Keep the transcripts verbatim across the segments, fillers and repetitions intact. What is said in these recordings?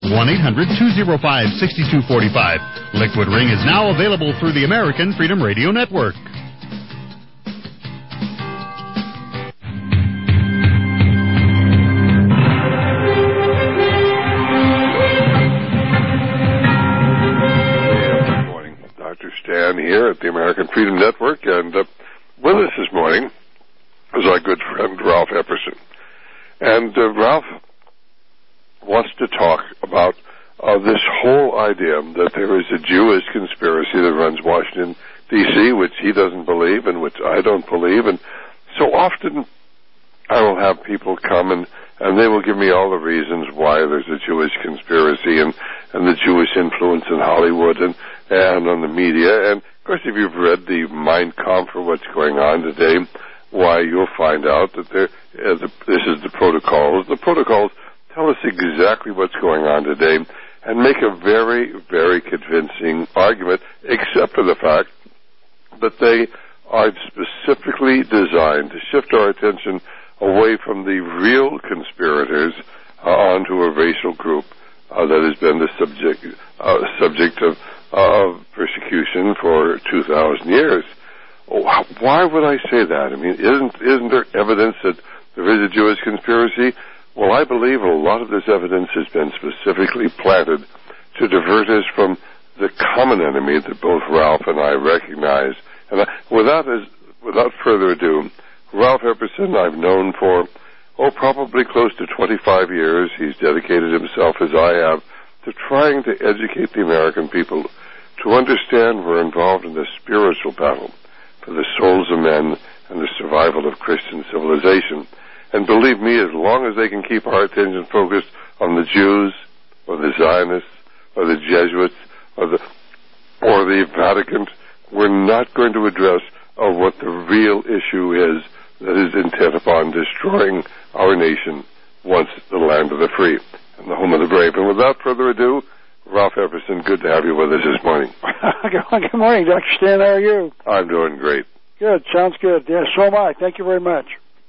one eight hundred two oh five six two four five. Liquid Ring is now available through the American Freedom Radio Network. Good morning. Doctor Stan here at the American Freedom Network, and uh, with us this morning is our good friend Ralph Epperson. And uh, Ralph wants to talk about uh, this whole idea that there is a Jewish conspiracy that runs Washington, D C, which he doesn't believe and which I don't believe. And so often I will have people come and, and they will give me all the reasons why there's a Jewish conspiracy and, and the Jewish influence in Hollywood and, and on the media. And, of course, if you've read the Mein Kampf for what's going on today, why you'll find out that there, uh, the, this is the protocols. The protocols tell us exactly what's going on today and make a very, very convincing argument, except for the fact that they are specifically designed to shift our attention away from the real conspirators uh, onto a racial group uh, that has been the subject, uh, subject of, of persecution for two thousand years. Why would I say that? I mean, isn't isn't there evidence that there is a Jewish conspiracy? Well, I believe a lot of this evidence has been specifically planted to divert us from the common enemy that both Ralph and I recognize. And I, without as, without further ado, Ralph Epperson I've known for, oh, probably close to twenty-five years. He's dedicated himself, as I have, to trying to educate the American people to understand we're involved in a spiritual battle for the souls of men and the survival of Christian civilization. And believe me, as long as they can keep our attention focused on the Jews or the Zionists or the Jesuits or the or the Vatican, we're not going to address uh, what the real issue is that is intent upon destroying our nation once the land of the free and the home of the brave. And without further ado, Ralph Epperson, good to have you with us this morning. Good morning, Doctor Stan. How are you? I'm doing great. Good. Sounds good. Yeah, so am I. Thank you very much.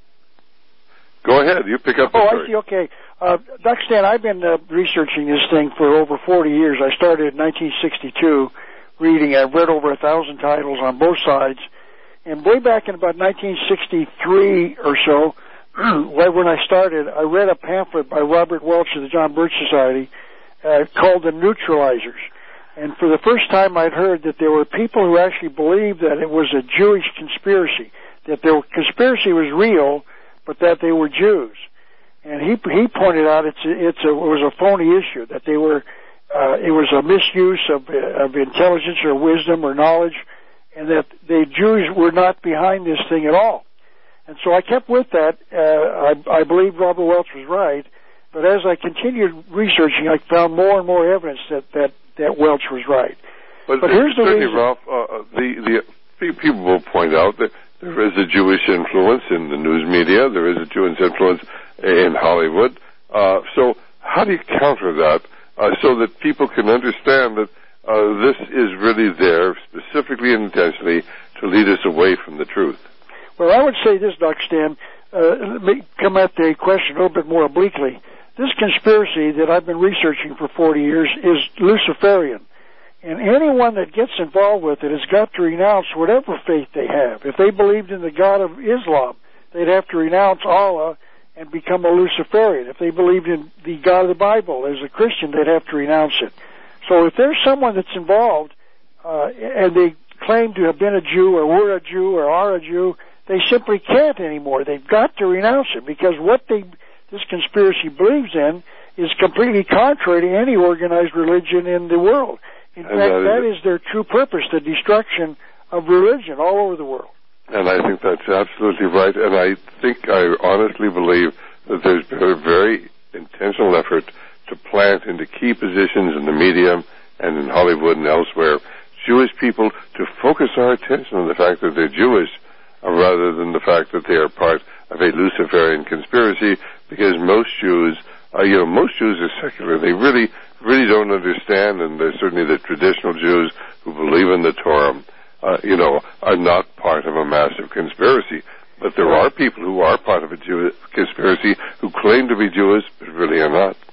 Go ahead. You pick up the Oh, story. I see. Okay. Uh, Doctor Stan, I've been uh, researching this thing for over forty years. I started in nineteen sixty-two reading. I've read over a thousand titles on both sides. And way back in about nineteen sixty-three or so, right when I started, I read a pamphlet by Robert Welch of the John Birch Society uh, called The Neutralizers. And for the first time I'd heard that there were people who actually believed that it was a Jewish conspiracy, that the conspiracy was real, but that they were Jews. And he he pointed out it's a, it's a, it was a phony issue, that they were uh, it was a misuse of of intelligence or wisdom or knowledge, and that the Jews were not behind this thing at all. And so I kept with that. Uh, I, I believe Robert Welch was right, but as I continued researching, I found more and more evidence that that, that Welch was right. But, but here's the reason. Ralph, uh, the the people will point out that there is a Jewish influence in the news media. There is a Jewish influence in Hollywood. Uh, so how do you counter that uh, so that people can understand that uh, this is really there specifically and intentionally to lead us away from the truth? Well, I would say this, Doctor Stan. Uh, let me come at the question a little bit more obliquely. This conspiracy that I've been researching for forty years is Luciferian. And anyone that gets involved with it has got to renounce whatever faith they have. If they believed in the God of Islam, they'd have to renounce Allah and become a Luciferian. If they believed in the God of the Bible as a Christian, they'd have to renounce it. So if there's someone that's involved uh, and they claim to have been a Jew or were a Jew or are a Jew, they simply can't anymore. They've got to renounce it because what they, this conspiracy believes in is completely contrary to any organized religion in the world. In fact, that, that is their true purpose, the destruction of religion all over the world. And I think that's absolutely right. And I think, I honestly believe that there's been a very intentional effort to plant into key positions in the media and in Hollywood and elsewhere Jewish people to focus our attention on the fact that they're Jewish uh, rather than the fact that they are part of a Luciferian conspiracy, because most Jews, uh, you know, most Jews are secular. They really really don't understand, and there's certainly the traditional Jews who believe in the Torah, uh, you know, are not part of a massive conspiracy. But there are people who are part of a Jewish conspiracy who claim to be Jewish, but really are not.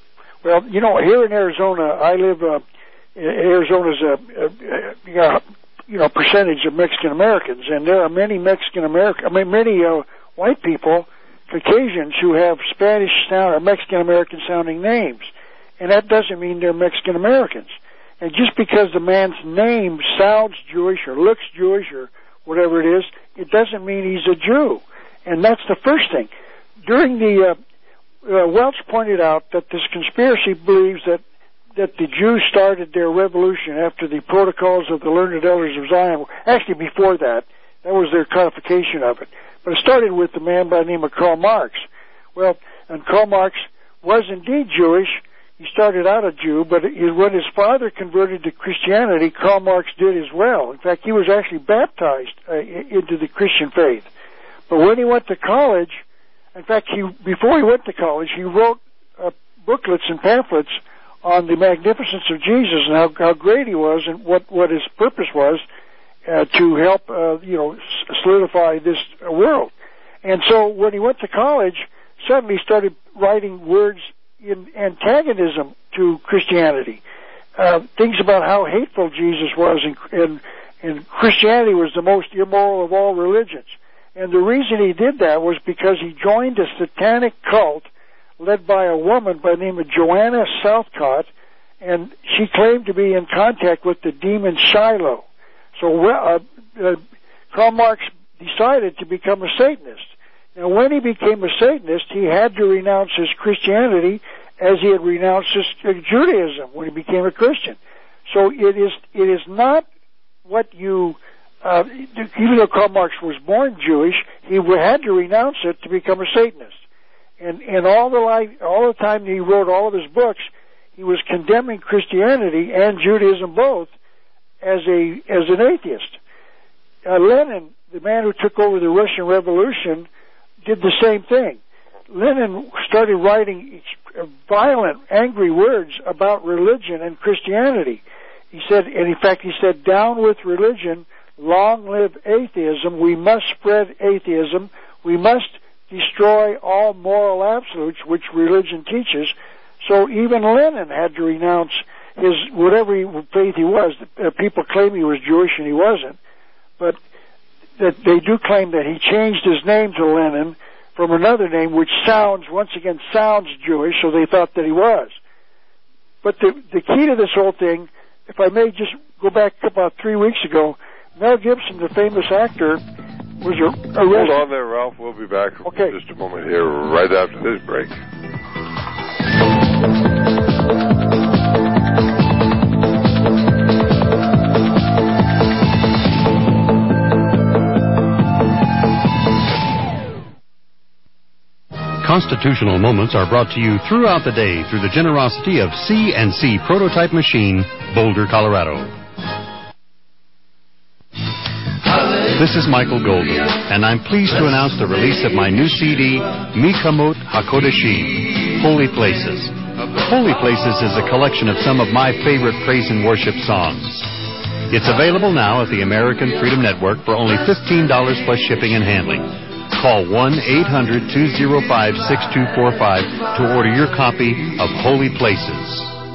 Well, you know, here in Arizona, I live. Uh, Arizona's a, a, a you know percentage of Mexican Americans, and there are many Mexican American, I mean, many uh, white people, Caucasians, who have Spanish sound or Mexican American sounding names, and that doesn't mean they're Mexican Americans. And just because the man's name sounds Jewish or looks Jewish or whatever it is, it doesn't mean he's a Jew. And that's the first thing. During the, uh, uh, Welch pointed out that this conspiracy believes that, that the Jews started their revolution after the protocols of the Learned Elders of Zion. Actually, before that, that was their codification of it. But it started with a man by the name of Karl Marx. Well, and Karl Marx was indeed Jewish. He started out a Jew, but when his father converted to Christianity, Karl Marx did as well. In fact, he was actually baptized uh, into the Christian faith. But when he went to college, in fact, he before he went to college, he wrote uh, booklets and pamphlets on the magnificence of Jesus and how, how great he was and what, what his purpose was uh, to help, uh, you know, solidify this uh, world. And so when he went to college, suddenly he started writing words in antagonism to Christianity, uh, things about how hateful Jesus was, and, and, and Christianity was the most immoral of all religions. And the reason he did that was because he joined a satanic cult led by a woman by the name of Joanna Southcott, and she claimed to be in contact with the demon Shiloh. So uh, uh, Karl Marx decided to become a Satanist. Now, when he became a Satanist, he had to renounce his Christianity as he had renounced his uh, Judaism when he became a Christian. So it is it is not what you, uh, even though Karl Marx was born Jewish, he had to renounce it to become a Satanist. And, and all the life, all the time he wrote all of his books, he was condemning Christianity and Judaism both as a as an atheist. Uh, Lenin, the man who took over the Russian Revolution, did the same thing. Lenin started writing violent, angry words about religion and Christianity. He said, and in fact he said, "Down with religion, long live atheism. We must spread atheism. We must destroy all moral absolutes which religion teaches." So even Lenin had to renounce his, whatever faith he was. People claim he was Jewish and he wasn't. But that they do claim that he changed his name to Lenin from another name, which sounds, once again, sounds Jewish, so they thought that he was. But the, the key to this whole thing, if I may just go back about three weeks ago, Mel Gibson, the famous actor, was arrested. Hold on there, Ralph. We'll be back okay. in just a moment here, right after this break. Constitutional Moments are brought to you throughout the day through the generosity of C and C Prototype Machine, Boulder, Colorado. This is Michael Golden, and I'm pleased to announce the release of my new C D, Mikamot Hakodeshi, Holy Places. Holy Places is a collection of some of my favorite praise and worship songs. It's available now at the American Freedom Network for only fifteen dollars plus shipping and handling. Call one eight hundred two oh five six two four five to order your copy of Holy Places.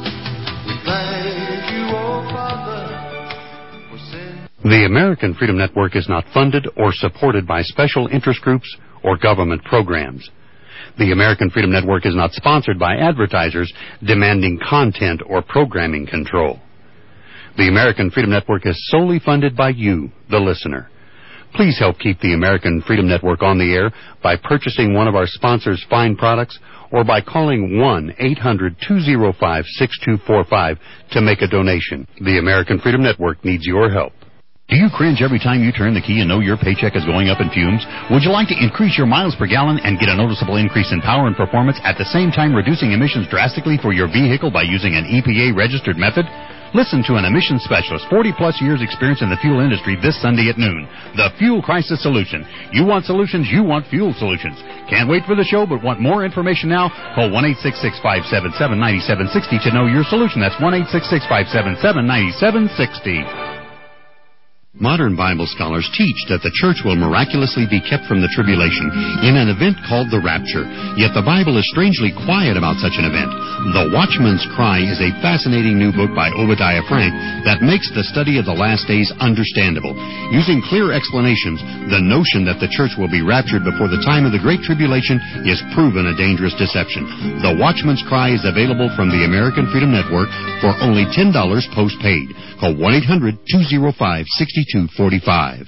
The American Freedom Network is not funded or supported by special interest groups or government programs. The American Freedom Network is not sponsored by advertisers demanding content or programming control. The American Freedom Network is solely funded by you, the listener. Please help keep the American Freedom Network on the air by purchasing one of our sponsors' fine products or by calling one eight hundred two oh five six two four five to make a donation. The American Freedom Network needs your help. Do you cringe every time you turn the key and know your paycheck is going up in fumes? Would you like to increase your miles per gallon and get a noticeable increase in power and performance at the same time reducing emissions drastically for your vehicle by using an E P A-registered method? Listen to an emissions specialist, forty-plus years experience in the fuel industry this Sunday at noon. The Fuel Crisis Solution. You want solutions, you want fuel solutions. Can't wait for the show, but want more information now? Call one eight six six, five seven seven, nine seven six zero to know your solution. That's one eight six six, five seven seven, nine seven six zero. Modern Bible scholars teach that the church will miraculously be kept from the tribulation in an event called the rapture. Yet the Bible is strangely quiet about such an event. The Watchman's Cry is a fascinating new book by Obadiah Frank that makes the study of the last days understandable. Using clear explanations, the notion that the church will be raptured before the time of the Great Tribulation is proven a dangerous deception. The Watchman's Cry is available from the American Freedom Network for only ten dollars postpaid. Call one eight hundred two oh five six two four five.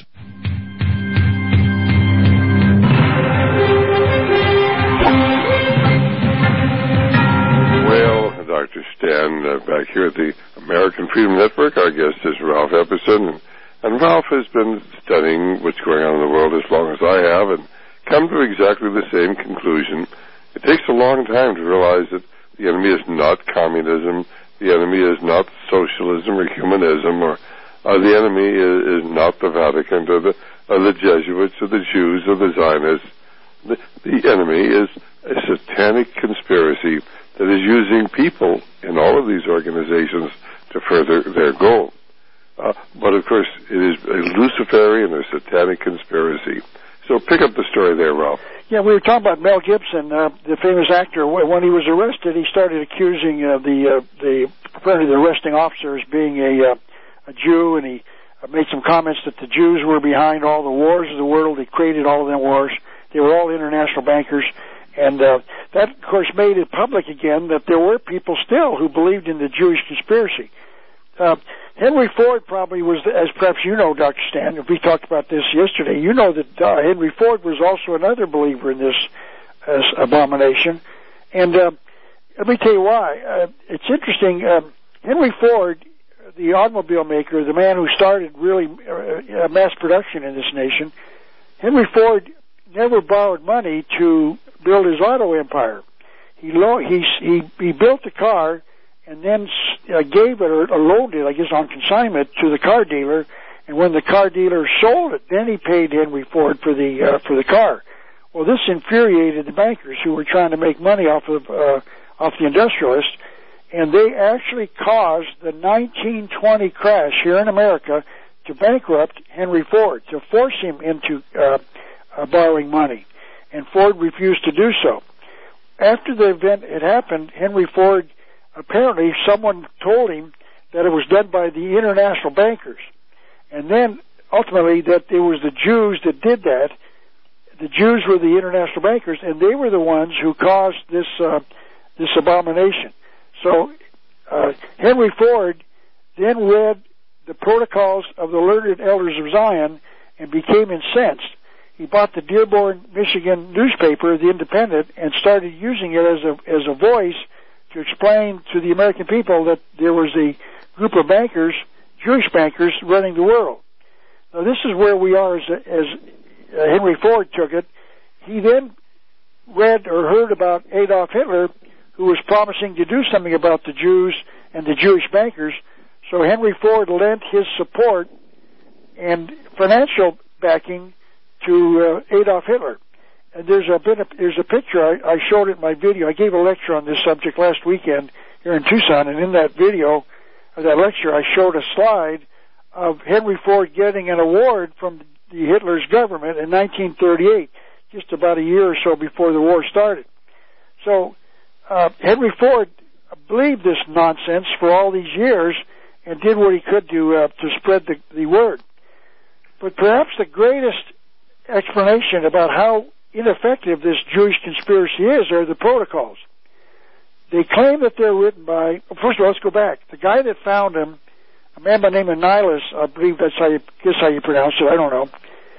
Well, Doctor Stan, uh, back here at the American Freedom Network, our guest is Ralph Epperson, and, and Ralph has been studying what's going on in the world as long as I have, and come to exactly the same conclusion. It takes a long time to realize that the enemy is not communism, the enemy is not socialism or humanism, or uh, the enemy is, is not the Vatican or the, or the Jesuits or the Jews or the Zionists. The, the enemy is a satanic conspiracy that is using people in all of these organizations to further their goal. Uh, but of course, it is a Luciferian or satanic conspiracy. So pick up the story there, Ralph. Yeah, we were talking about Mel Gibson, uh, the famous actor. When he was arrested, he started accusing uh, the uh, the apparently the arresting officer as being a uh, a Jew, and he uh, made some comments that the Jews were behind all the wars of the world. He created all of them wars. They were all international bankers, and uh, that, of course, made it public again that there were people still who believed in the Jewish conspiracy. Uh, Henry Ford probably was, as perhaps you know, Doctor Stan, if we talked about this yesterday, you know that uh, Henry Ford was also another believer in this uh, abomination. And uh, let me tell you why. Uh, it's interesting. Uh, Henry Ford, the automobile maker, the man who started really uh, mass production in this nation, Henry Ford never borrowed money to build his auto empire. He lo- he, he, he built the car and then uh, gave it or, or loaned it, I guess, on consignment to the car dealer. And when the car dealer sold it, then he paid Henry Ford for the uh, for the car. Well, this infuriated the bankers who were trying to make money off of uh, off the industrialists, and they actually caused the nineteen twenty crash here in America to bankrupt Henry Ford, to force him into uh, uh, borrowing money. And Ford refused to do so. After the event had happened, Henry Ford, apparently someone told him that it was done by the international bankers. And then, ultimately, that it was the Jews that did that. The Jews were the international bankers, and they were the ones who caused this uh, this abomination. So, uh, Henry Ford then read the protocols of the learned elders of Zion and became incensed. He bought the Dearborn, Michigan newspaper, The Independent, and started using it as a as a voice to explain to the American people that there was a group of bankers, Jewish bankers, running the world. Now, this is where we are as, as uh, Henry Ford took it. He then read or heard about Adolf Hitler, who was promising to do something about the Jews and the Jewish bankers. So Henry Ford lent his support and financial backing to uh, Adolf Hitler. And there's a bit of, there's a picture, I, I showed it in my video. I gave a lecture on this subject last weekend here in Tucson, and in that video, or that lecture, I showed a slide of Henry Ford getting an award from the Hitler's government in nineteen thirty-eight, just about a year or so before the war started. So uh, Henry Ford believed this nonsense for all these years and did what he could to uh, to spread the, the word. But perhaps the greatest explanation about how ineffective this Jewish conspiracy is are the protocols. They claim that they're written by, well, first of all, let's go back. The guy that found them, a man by the name of Nihilus, I believe that's how you, guess how you pronounce it, I don't know.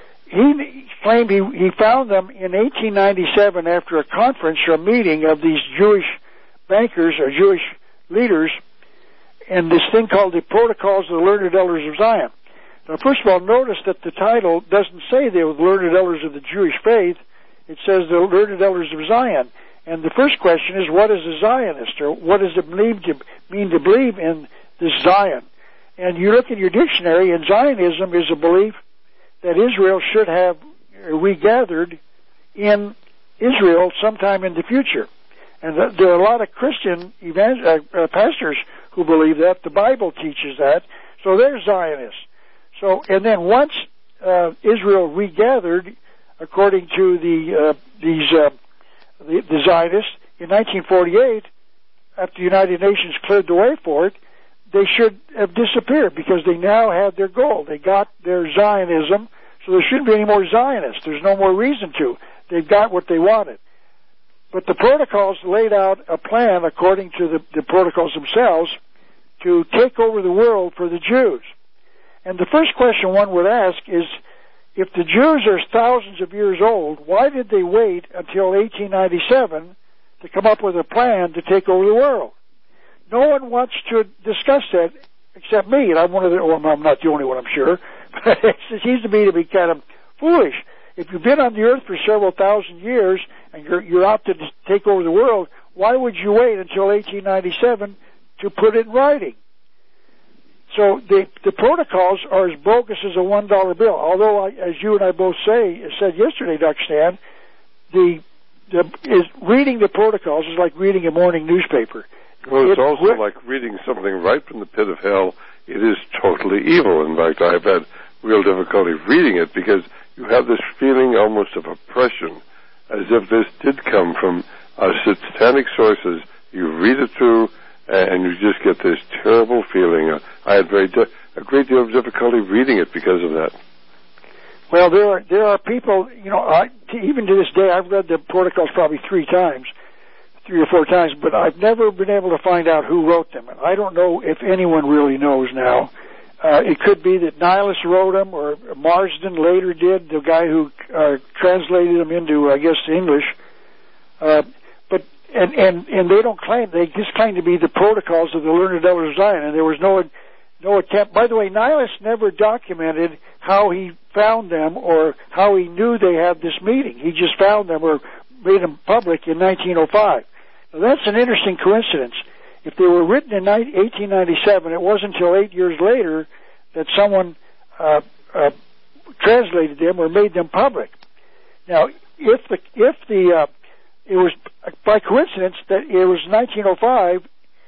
He claimed he, he found them in eighteen ninety-seven after a conference or a meeting of these Jewish bankers or Jewish leaders, and this thing called the Protocols of the Learned Elders of Zion. Now, first of all, notice that the title doesn't say they were the learned elders of the Jewish faith. It says the learned elders of Zion. And the first question is, what is a Zionist, or what does it mean to, mean to believe in this Zion? And you look in your dictionary, and Zionism is a belief that Israel should have regathered in Israel sometime in the future. And th- there are a lot of Christian evangel- uh, uh, pastors who believe that. The Bible teaches that. So they're Zionists. So, and then once uh, Israel regathered, according to the uh, these uh, the, the Zionists in nineteen forty-eight, after the United Nations cleared the way for it, they should have disappeared because they now had their goal. They got their Zionism, so there shouldn't be any more Zionists. There's no more reason to. They've got what they wanted. But the protocols laid out a plan, according to the, the protocols themselves, to take over the world for the Jews. And the first question one would ask is, if the Jews are thousands of years old, why did they wait until eighteen ninety-seven to come up with a plan to take over the world? No one wants to discuss that except me, and I'm one of the, well, I'm not the only one, I'm sure, but it seems to me to be kind of foolish. If you've been on the earth for several thousand years and you're, you're out to take over the world, why would you wait until eighteen ninety-seven to put it in writing? So the the protocols are as bogus as a one dollar bill. Although, I, as you and I both say said yesterday, Doctor Stan, the, the is reading the protocols is like reading a morning newspaper. Well, it's it, also like reading something right from the pit of hell. It is totally evil. In fact, I've had real difficulty reading it because you have this feeling almost of oppression, as if this did come from uh, satanic sources. You read it through, and you just get this terrible feeling. Uh, I had very di- a great deal of difficulty reading it because of that. Well, there are there are people, you know, I, t- even to this day, I've read the protocols probably three times, three or four times, but I've never been able to find out who wrote them. And I don't know if anyone really knows now. Uh, it could be that Nihilus wrote them, or Marsden later did, the guy who uh, translated them into, I guess, English. Uh, but and, and and they don't claim, they just claim to be the protocols of the Learned Elders of Zion, and there was no no attempt. By the way, Nihilus never documented how he found them or how he knew they had this meeting. He just found them or made them public in nineteen oh five. Now, that's an interesting coincidence. If they were written in eighteen ninety-seven, it wasn't until eight years later that someone uh, uh, translated them or made them public. Now, if the if the uh, it was by coincidence that it was nineteen oh five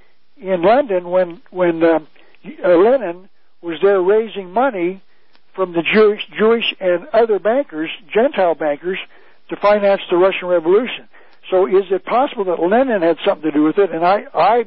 in London when when uh, uh, Lenin was there raising money from the Jewish, Jewish and other bankers, Gentile bankers, to finance the Russian Revolution. So, is it possible that Lenin had something to do with it? And I, I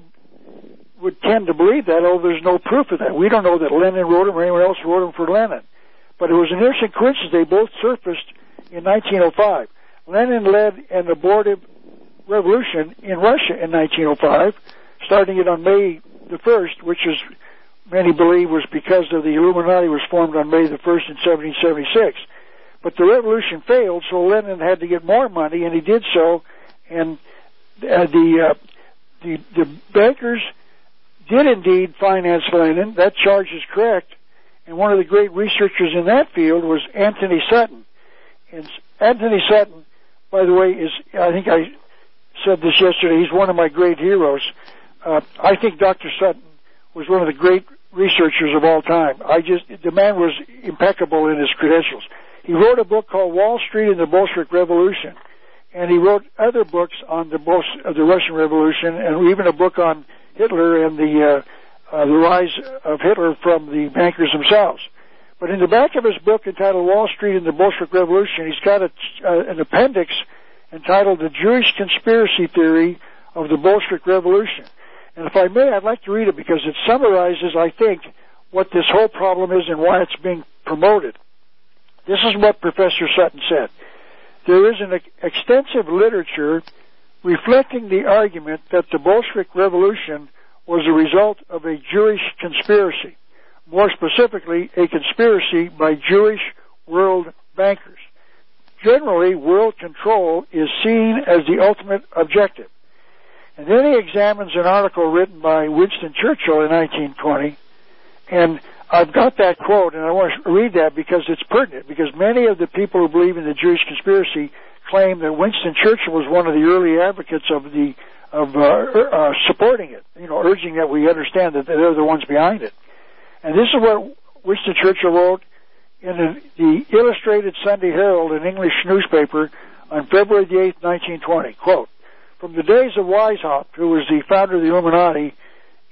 would tend to believe that, although there's no proof of that. We don't know that Lenin wrote them or anyone else wrote them for Lenin. But it was an interesting coincidence. They both surfaced in nineteen oh five. Lenin led an abortive revolution in Russia in nineteen oh five, starting it on May the first, which is, many believe, was because of the Illuminati was formed on May the first in seventeen seventy-six. But the revolution failed, so Lenin had to get more money, and he did so. And uh, the, uh, the the bankers did indeed finance Lenin. That charge is correct. And one of the great researchers in that field was Anthony Sutton. And Anthony Sutton, by the way, is, I think I said this yesterday, he's one of my great heroes. Uh, I think Doctor Sutton was one of the great researchers of all time. I just, the man was impeccable in his credentials. He wrote a book called Wall Street and the Bolshevik Revolution. And he wrote other books on the, Bol- uh, the Russian Revolution, and even a book on Hitler and the, uh, uh, the rise of Hitler from the bankers themselves. But in the back of his book entitled Wall Street and the Bolshevik Revolution, he's got a, uh, an appendix entitled The Jewish Conspiracy Theory of the Bolshevik Revolution. And if I may, I'd like to read it because it summarizes, I think, what this whole problem is and why it's being promoted. This is what Professor Sutton said. There is an extensive literature reflecting the argument that the Bolshevik Revolution was a result of a Jewish conspiracy. More specifically, a conspiracy by Jewish world bankers. Generally, world control is seen as the ultimate objective. And then he examines an article written by Winston Churchill in nineteen twenty, and I've got that quote, and I want to read that because it's pertinent, because many of the people who believe in the Jewish conspiracy claim that Winston Churchill was one of the early advocates of the of uh, uh, supporting it, you know, urging that we understand that they're the ones behind it. And this is what Winston Churchill wrote in the, the Illustrated Sunday Herald, an English newspaper, on February the eighth, nineteen twenty. Quote, "From the days of Weishaupt, who was the founder of the Illuminati,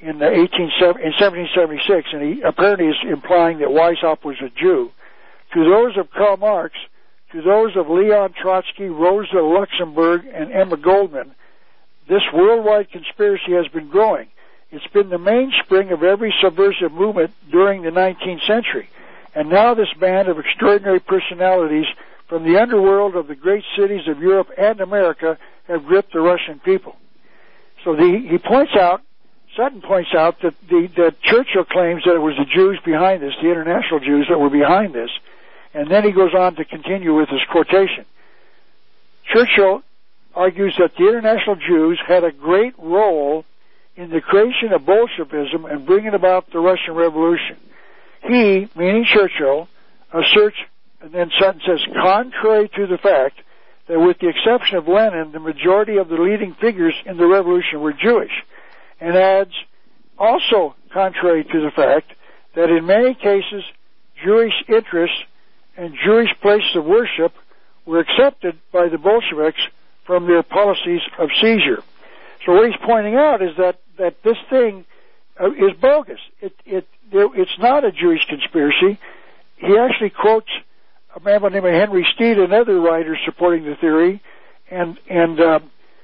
in the eighteen in seventeen seventy-six, and he apparently is implying that Weishaupt was a Jew. To those of Karl Marx, to those of Leon Trotsky, Rosa Luxemburg, and Emma Goldman, this worldwide conspiracy has been growing. It's been the mainspring of every subversive movement during the nineteenth century. And now this band of extraordinary personalities from the underworld of the great cities of Europe and America have gripped the Russian people. So the, he points out, Sutton points out that, the, that Churchill claims that it was the Jews behind this, the international Jews that were behind this. And then he goes on to continue with his quotation. Churchill argues that the international Jews had a great role in the creation of Bolshevism and bringing about the Russian Revolution. He, meaning Churchill, asserts, and then Sutton says, contrary to the fact that with the exception of Lenin, the majority of the leading figures in the revolution were Jewish, and adds, also contrary to the fact that in many cases Jewish interests and Jewish places of worship were accepted by the Bolsheviks from their policies of seizure. So what he's pointing out is that, that this thing uh, is bogus. It, it, there, it's not a Jewish conspiracy. He actually quotes a man by the name of Henry Steed and other writers supporting the theory, and, and uh,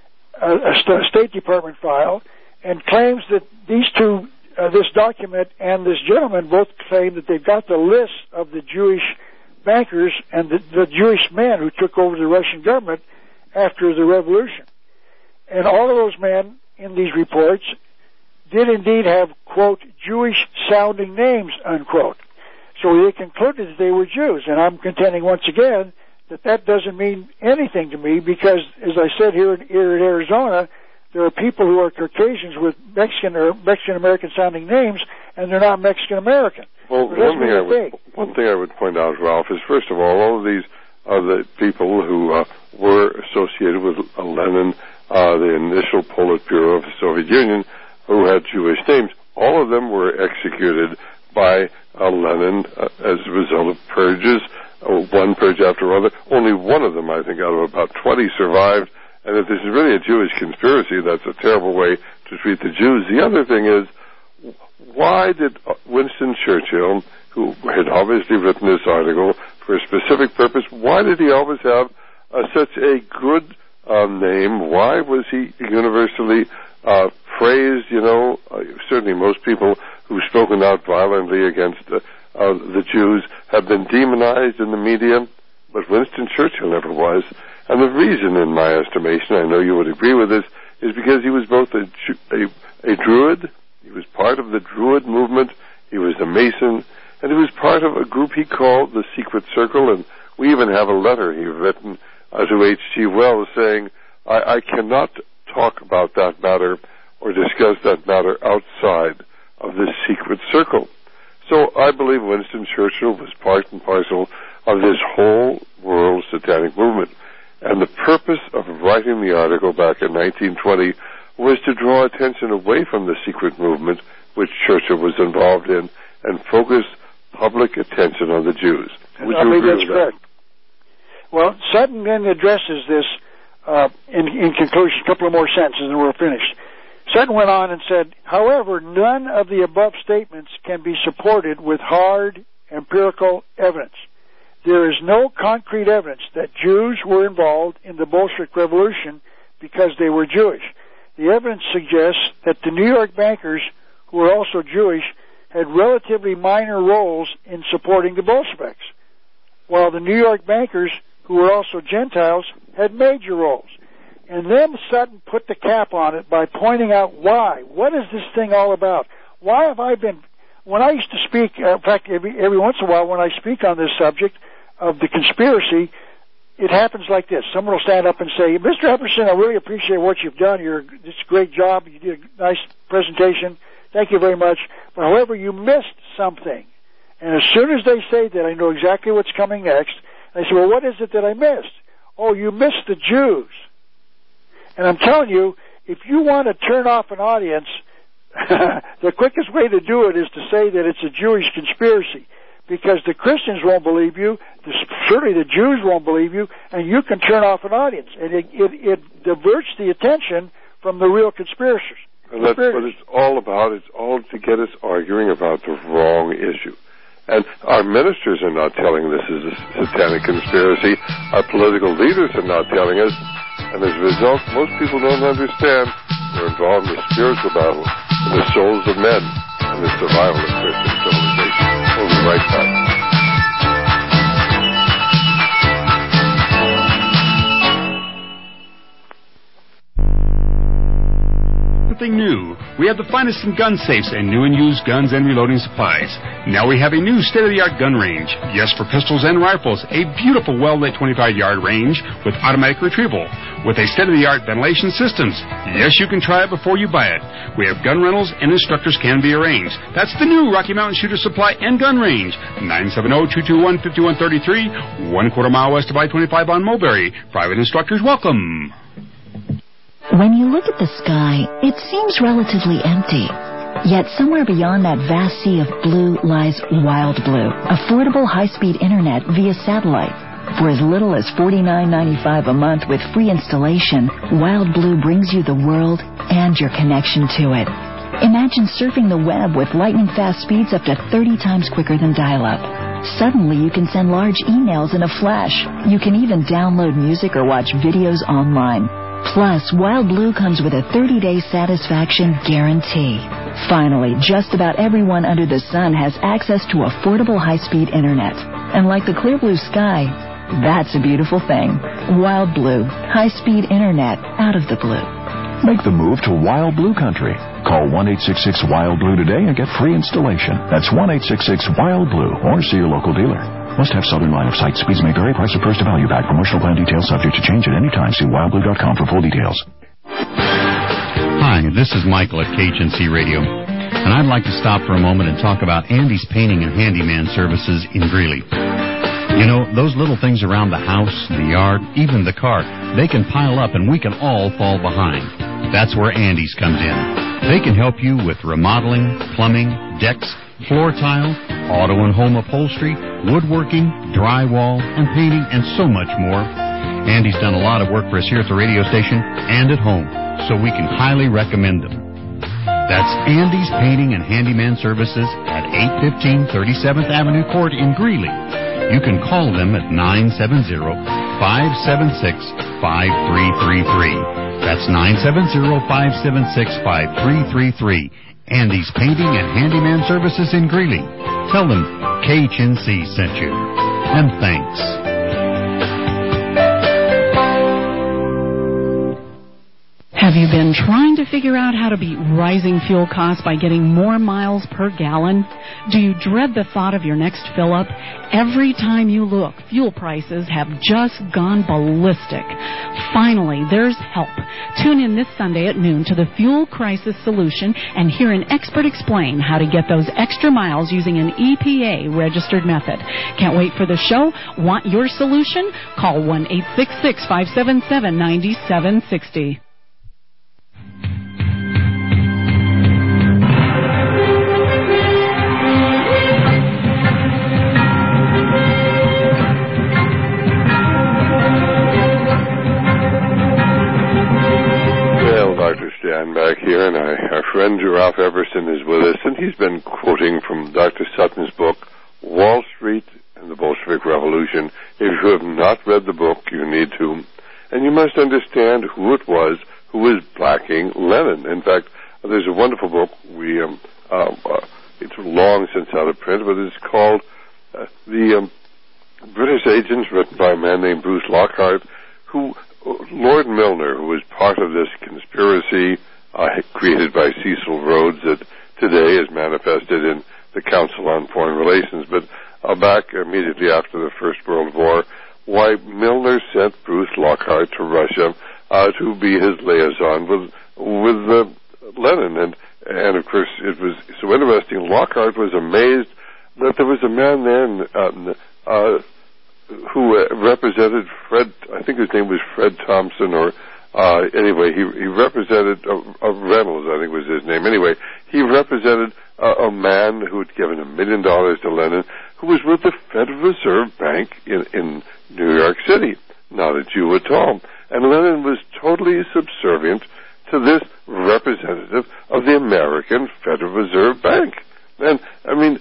a, a State Department file, and claims that these two, uh, this document and this gentleman both claim that they've got the list of the Jewish bankers and the, the Jewish men who took over the Russian government after the revolution. And all of those men in these reports did indeed have, quote, Jewish-sounding names, unquote. So they concluded that they were Jews. And I'm contending once again that that doesn't mean anything to me because, as I said here in, here in Arizona, there are people who are Caucasians with Mexican or Mexican-American sounding names, and they're not Mexican-American. Well, one thing, I would, one thing I would point out, Ralph, is first of all, all of these are the people who uh, were associated with uh, Lenin, uh, the initial Politburo of the Soviet Union, who had Jewish names. All of them were executed by uh, Lenin uh, as a result of purges, uh, one purge after another. Only one of them, I think, out of about twenty survived. And if this is really a Jewish conspiracy, that's a terrible way to treat the Jews. The other thing is, why did Winston Churchill, who had obviously written this article for a specific purpose, why did he always have uh, such a good uh, name? Why was he universally uh, praised? You know, uh, certainly most people who've spoken out violently against uh, uh, the Jews have been demonized in the media, but Winston Churchill never was. And the reason, in my estimation, I know you would agree with this, is because he was both a, a, a Druid, he was part of the Druid movement, he was a Mason, and he was part of a group he called the Secret Circle, and we even have a letter he written uh, to H G Wells saying, I, I cannot talk about that matter or discuss that matter outside of this Secret Circle. So I believe Winston Churchill was part and parcel of this whole world satanic movement. And the purpose of writing the article back in nineteen twenty was to draw attention away from the secret movement which Churchill was involved in and focus public attention on the Jews. Would I you think agree that's with correct. That? Well, Sutton then addresses this uh, in, in conclusion, a couple of more sentences and we're finished. Sutton went on and said, however, none of the above statements can be supported with hard empirical evidence. There is no concrete evidence that Jews were involved in the Bolshevik Revolution because they were Jewish. The evidence suggests that the New York bankers, who were also Jewish, had relatively minor roles in supporting the Bolsheviks, while the New York bankers, who were also Gentiles, had major roles. And then Sutton put the cap on it by pointing out why. What is this thing all about? Why have I been... When I used to speak, uh, in fact, every, every once in a while when I speak on this subject of the conspiracy, it happens like this. Someone will stand up and say, Mister Epperson, I really appreciate what you've done. You're, it's a great job. You did a nice presentation. Thank you very much. But however, you missed something. And as soon as they say that, I know exactly what's coming next. I say, well, what is it that I missed? Oh, you missed the Jews. And I'm telling you, if you want to turn off an audience, the quickest way to do it is to say that it's a Jewish conspiracy, because the Christians won't believe you, the, certainly the Jews won't believe you, and you can turn off an audience, and it, it, it diverts the attention from the real conspirators. And that's what it's all about. It's all to get us arguing about the wrong issue. And our ministers are not telling this is a satanic conspiracy. Our political leaders are not telling us. And as a result, most people don't understand we're involved in a spiritual battle in the souls of men and the survival of Christian civilization. We'll be right back. Something new. We have the finest in gun safes and new and used guns and reloading supplies. Now we have a new state-of-the-art gun range. Yes, for pistols and rifles. A beautiful, well-lit twenty-five yard range with automatic retrieval. With a state-of-the-art ventilation systems. Yes, you can try it before you buy it. We have gun rentals and instructors can be arranged. That's the new Rocky Mountain Shooter Supply and Gun Range. nine seven zero, two two one, five one three three. One quarter mile west of I twenty-five on Mulberry. Private instructors welcome. When you look at the sky, it seems relatively empty. Yet somewhere beyond that vast sea of blue lies Wild Blue, affordable high-speed internet via satellite. For as little as forty-nine ninety-five a month with free installation, Wild Blue brings you the world and your connection to it. Imagine surfing the web with lightning-fast speeds up to thirty times quicker than dial-up. Suddenly, you can send large emails in a flash. You can even download music or watch videos online. Plus, Wild Blue comes with a thirty day satisfaction guarantee. Finally, just about everyone under the sun has access to affordable high-speed internet. And like the clear blue sky, that's a beautiful thing. Wild Blue, high-speed internet out of the blue. Make the move to Wild Blue Country. Call one eight six six Wild Blue today and get free installation. That's one eight six six Wild Blue or see your local dealer. Must have Southern line of sight. Speeds may vary. Price of first to value back. Promotional plan details subject to change at any time. See wild blue dot com for full details. Hi, this is Michael at K H N C Radio, and I'd like to stop for a moment and talk about Andy's Painting and Handyman Services in Greeley. You know, those little things around the house, the yard, even the car, they can pile up and we can all fall behind. That's where Andy's comes in. They can help you with remodeling, plumbing, decks, floor tile, auto and home upholstery, woodworking, drywall, and painting, and so much more. Andy's done a lot of work for us here at the radio station and at home, so we can highly recommend them. That's Andy's Painting and Handyman Services at eight fifteen thirty-seventh Avenue Court in Greeley. You can call them at nine seven zero, five seven six, five three three three. That's nine seven zero, five seven six, five three three three. Andy's Painting and Handyman Services in Greeley. Tell them K H N C sent you. And thanks. Have you been trying to figure out how to beat rising fuel costs by getting more miles per gallon? Do you dread the thought of your next fill-up? Every time you look, fuel prices have just gone ballistic. Finally, there's help. Tune in this Sunday at noon to the Fuel Crisis Solution and hear an expert explain how to get those extra miles using an E P A-registered method. Can't wait for the show? Want your solution? Call one eight six six, five seven seven, nine seven six zero. Stan back here, and I, our friend Ralph Epperson is with us, and he's been quoting from Doctor Sutton's book, Wall Street and the Bolshevik Revolution. If you have not read the book, you need to. And you must understand who it was who was backing Lenin. In fact, there's a wonderful book. We um, uh, uh, it's long since out of print, but it's called uh, The um, British Agents, written by a man named Bruce Lockhart, who Lord Milner, who was part of this conspiracy uh, created by Cecil Rhodes that today is manifested in the Council on Foreign Relations, but uh, back immediately after the First World War, why Milner sent Bruce Lockhart to Russia uh, to be his liaison with with uh, Lenin, and and of course it was so interesting. Lockhart was amazed that there was a man then. Uh, uh, who uh, represented Fred, I think his name was Fred Thompson, or uh, anyway, he he represented, uh, uh, Reynolds, I think was his name. Anyway, he represented uh, a man who had given a million dollars to Lenin, who was with the Federal Reserve Bank in, in New York City, not a Jew at all. And Lenin was totally subservient to this representative of the American Federal Reserve Bank. And, I mean,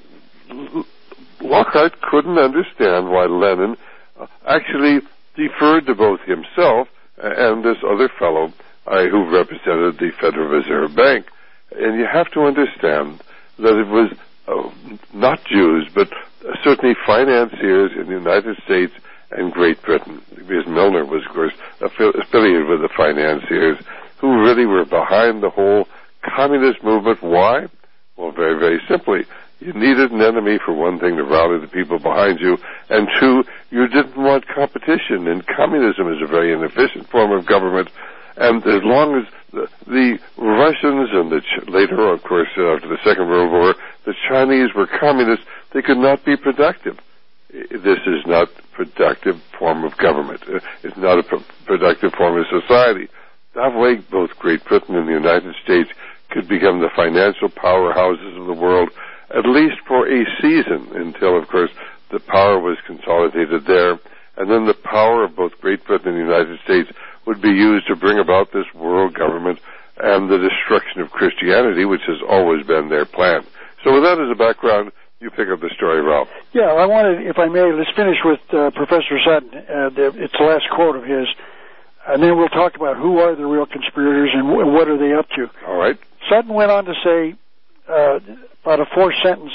Lockhart couldn't understand why Lenin uh, actually deferred to both himself and this other fellow uh, who represented the Federal Reserve Bank. And you have to understand that it was uh, not Jews, but certainly financiers in the United States and Great Britain, because Milner was, of course, affi- affiliated with the financiers who really were behind the whole communist movement. Why? Well, very, very simply. You needed an enemy, for one thing, to rally the people behind you, and two, you didn't want competition, and communism is a very inefficient form of government, and as long as the, the Russians and the Ch- later, of course, after the Second World War, the Chinese were communists, they could not be productive. This is not a productive form of government. It's not a pro- productive form of society. That way, both Great Britain and the United States could become the financial powerhouses of the world, at least for a season, until, of course, the power was consolidated there. And then the power of both Great Britain and the United States would be used to bring about this world government and the destruction of Christianity, which has always been their plan. So with that as a background, you pick up the story, Ralph. Yeah, I wanted, if I may, let's finish with uh, Professor Sutton. Uh, the, it's the last quote of his. And then we'll talk about who are the real conspirators and w- what are they up to. All right. Sutton went on to say uh, about a four-sentence,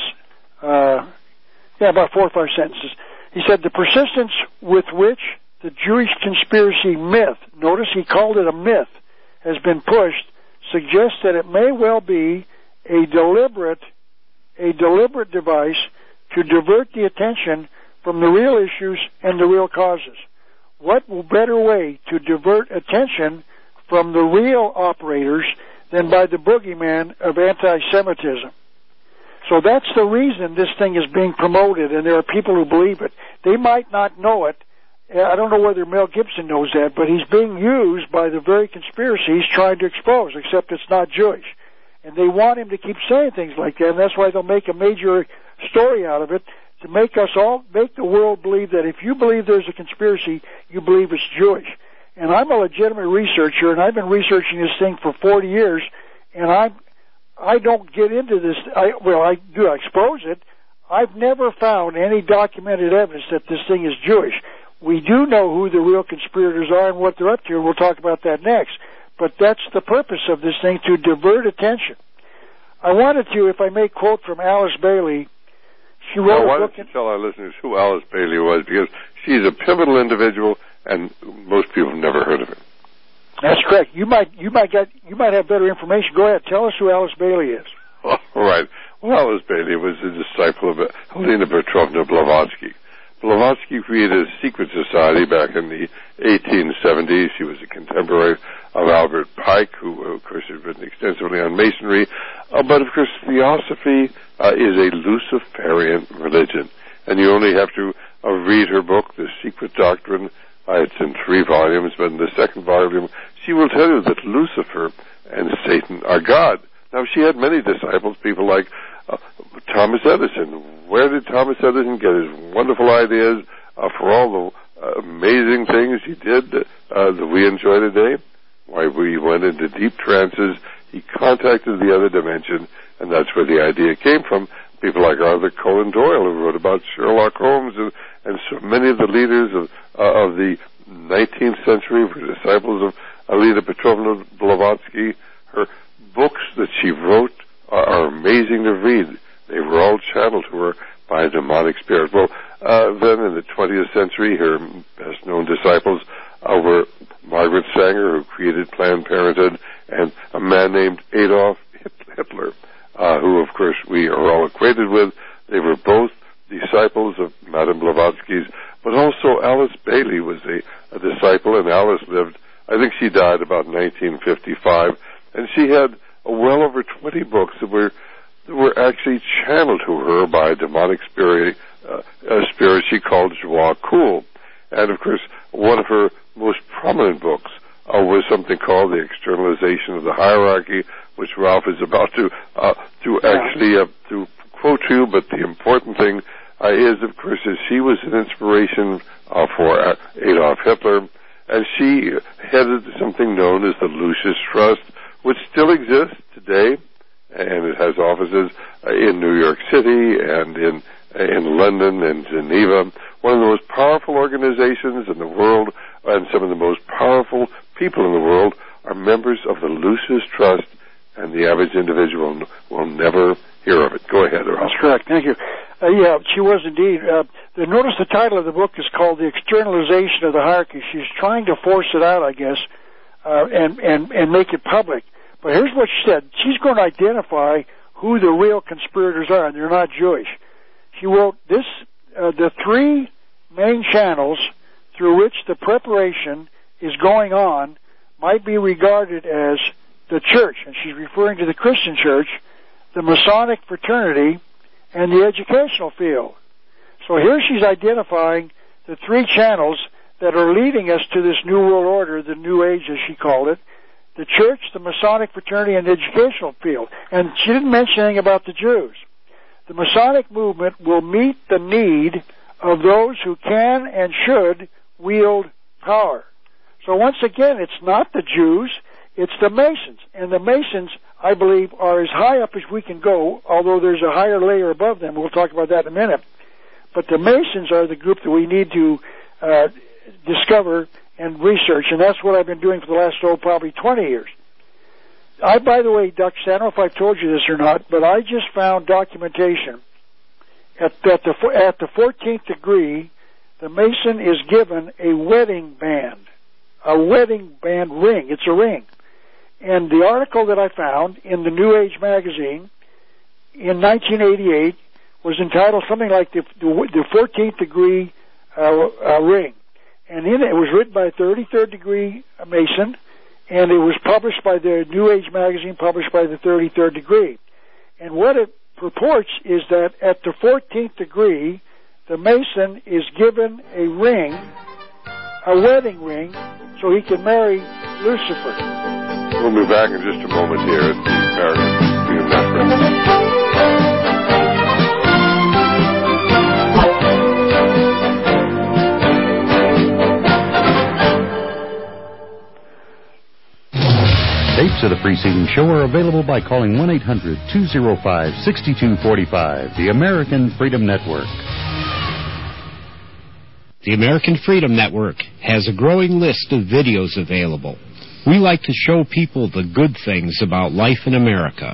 uh, yeah, about four or five sentences. He said, the persistence with which the Jewish conspiracy myth, notice he called it a myth, has been pushed, suggests that it may well be a deliberate, a deliberate device to divert the attention from the real issues and the real causes. What better way to divert attention from the real operators than by the boogeyman of anti-Semitism? So that's the reason this thing is being promoted, and there are people who believe it. They might not know it. I don't know whether Mel Gibson knows that, but he's being used by the very conspiracy he's trying to expose, except it's not Jewish. And they want him to keep saying things like that, and that's why they'll make a major story out of it, to make us all, make the world believe that if you believe there's a conspiracy, you believe it's Jewish. And I'm a legitimate researcher, and I've been researching this thing for forty years, and I I don't get into this, I, well, I do expose it. I've never found any documented evidence that this thing is Jewish. We do know who the real conspirators are and what they're up to, and we'll talk about that next. But that's the purpose of this thing, to divert attention. I wanted to, if I may, quote from Alice Bailey. She wrote now, why a book. Don't you tell our listeners who Alice Bailey was, because she's a pivotal individual, and most people have never heard of her. That's correct. You might, you might get, you might have better information. Go ahead, tell us who Alice Bailey is. All right. Well, Alice Bailey was a disciple of Helena Petrovna Blavatsky. Blavatsky created a secret society back in the eighteen seventies. She was a contemporary of Albert Pike, who, of course, had written extensively on Masonry. Uh, but, of course, Theosophy uh, is a Luciferian religion. And you only have to uh, read her book, The Secret Doctrine. Uh, it's in three volumes, but in the second volume, she will tell you that Lucifer and Satan are God. Now, she had many disciples, people like uh, Thomas Edison. Where did Thomas Edison get his wonderful ideas uh, for all the uh, amazing things he did uh, that we enjoy today? Why, we went into deep trances. He contacted the other dimension, and that's where the idea came from. People like Arthur Conan Doyle, who wrote about Sherlock Holmes, and, and so many of the leaders of, uh, of the nineteenth century were disciples of Helena Petrovna Blavatsky. Her books that she wrote are, are amazing to read. They were all channeled to her by a demonic spirit. Well, uh, then in the twentieth century, her best-known disciples uh, were Margaret Sanger, who created Planned Parenthood, and a man named Adolf Hitler, uh, who, of course, we are all acquainted with. They were both disciples of Madame Blavatsky's, but also Alice Bailey was a, a disciple, and Alice lived, I think she died about nineteen fifty-five, and she had uh, well over twenty books that were that were actually channeled to her by a demonic spirit, uh, a spirit she called Joie Cool. And, of course, one of her most prominent books uh, was something called The Externalization of the Hierarchy, which Ralph is about to uh, to yeah. actually uh, to quote you. But the important thing uh, is, of course, is she was an inspiration uh, for uh, Adolf Hitler, and she headed something known as the Lucis Trust, which still exists today, and it has offices uh, in New York City and in in London and Geneva. One of the most powerful organizations in the world, and some of the most powerful people in the world are members of the Lucis Trust, and the average individual will never hear of it. Go ahead, Ralph. That's correct. Thank you. Uh, yeah, she was indeed. Uh, the, notice the title of the book is called The Externalization of the Hierarchy. She's trying to force it out, I guess, uh, and, and, and make it public. But here's what she said. She's going to identify who the real conspirators are, and they're not Jewish. She wrote this, uh, the three main channels through which the preparation is going on might be regarded as the church, and she's referring to the Christian church, the Masonic fraternity, and the educational field. So here she's identifying the three channels that are leading us to this New World Order, the New Age as she called it, the church, the Masonic fraternity, and the educational field. And she didn't mention anything about the Jews. The Masonic movement will meet the need of those who can and should wield power. So once again, it's not the Jews, it's the Masons. And the Masons, I believe, are as high up as we can go, although there's a higher layer above them. We'll talk about that in a minute. But the Masons are the group that we need to uh, discover and research, and that's what I've been doing for the last, oh, probably twenty years. I, by the way, Doctor I don't know if I've told you this or not, but I just found documentation at, at the at the fourteenth degree, the Mason is given a wedding band, a wedding band ring. It's a ring. And the article that I found in the New Age magazine in nineteen eighty-eight was entitled something like the, the, the fourteenth degree uh, uh, ring. And in it, it was written by a thirty-third degree Mason, and it was published by the New Age magazine, published by the thirty-third degree. And what it purports is that at the fourteenth degree, the Mason is given a ring, a wedding ring, so he can marry Lucifer. We'll be back in just a moment here at the American Freedom Network. Tapes of the preceding show are available by calling one eight hundred two oh five six two four five, the American Freedom Network. The American Freedom Network has a growing list of videos available. We like to show people the good things about life in America.